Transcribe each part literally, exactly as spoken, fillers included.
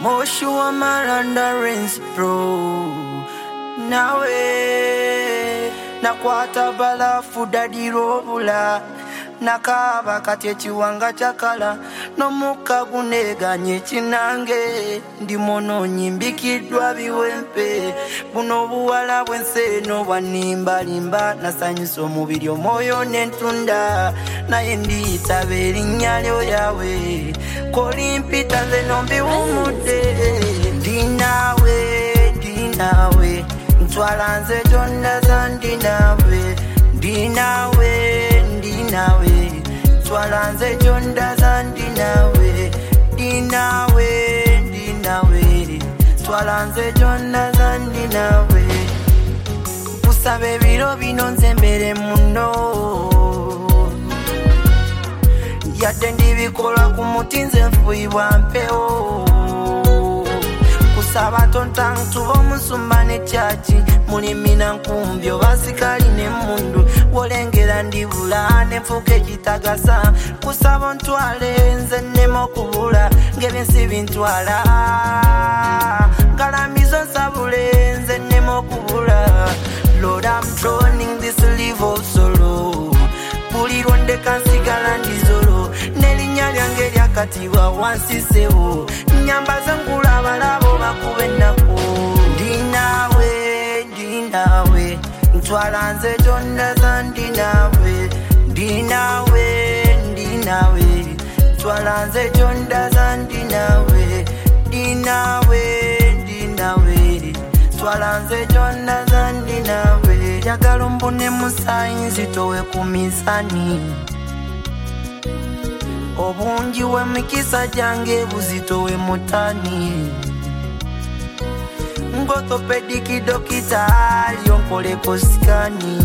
Moshua Maranda Rins Pro Nawe Nakwata balafu dadi robula Nakaba kati chiwanga chakala Nomuka gunega nye chinange Ndi mono nyimbikidwa biwempe Buno buwala bwense no wanimba limba Nasanyuso mubiri omoyo nentunda Na yendi taberi nyalyo yawe Kolimpita ze nombi umude Dinawe, dinawe Ntwalanze jonda zandinawe Dinawe Dinawe, twalanze jonda zandinawe. Dinawe, dinawe, twalanze jonda zandinawe. Kusabe biro bino nzembere muno. Yadde ndibikola ku mutinze nfuyibwa mpeo. Kusaba tonta ntubo musumba ne chachi. Muni mina nkumbyo basikali ne mundu. Wolengera ndibula nefuke kitagasa. Kusaba ntwale nze nemo kubula. Ngebensi bintwala Galamizo nsabule nze nemo kubula. Lord, I'm droning this live solo. Buli ronde kansigala ndizolo. Nelinya lyange lyakatibwa wansi sewo. Nyamba zengula balabo bakube nako. Dinawe, dinawe Ntwalanze jonda zandinawe. Dinawe, dinawe Ntwalanze jonda zandinawe. Dinawe, dinawe Ntwalanze jonda zandinawe. Jagala mbone musayinzi towe kumisani. Obungi we mikisa jange buzitowe mutani. Ngoto pediki dokita yonkole kosikani.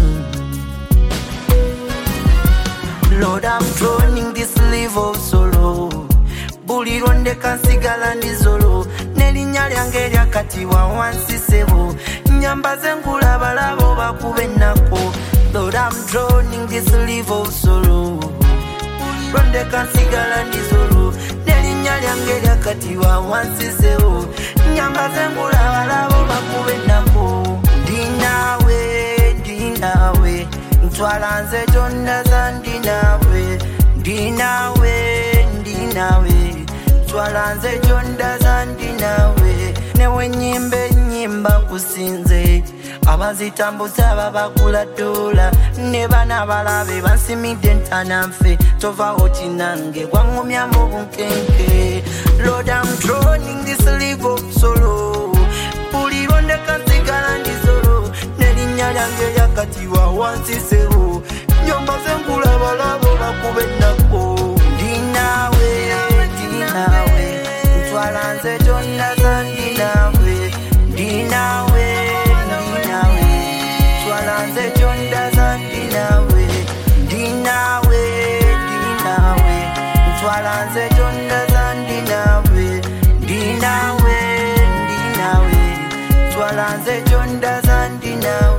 Lord, I'm droning this live solo. Buli ronde kansigala ndizolo. Nelinya lyange lyakatibwa wansi sebo. Nyamba zengula balabo bakube nako. Lord, I'm droning this live solo. Ronde kansigala ndizolo. Nelinya lyange lyakatibwa wansi sebo. Nyamba zengula balabo bakube nako. Dinawe, dinawe Ntwalanze jonda zandinawe. Dinawe, dinawe Ntwalanze jonda zandinawe. Newe nyimbe nyimba kusinze. Abazitambuza babakula dola. Nebana balabe bansimide ntananfe. Tova ochinange gwangumya mu bunkenke. Lord, I'm droning this live solo. Buli ronde kansigala ndizolo. Nelinya lyange lyakatibwa wansi sebo. Nyomba zengula balabo bakube nako. Dinawe, dinawe Ntwalanze jonda zandinawe. Dinawe, dinawe Ntwalanze jonda zandinawe. Dinawe, dinawe Ntwalanze jonda zandinawe. Dinawe, dinawe Ntwalanze jonda zandinawe.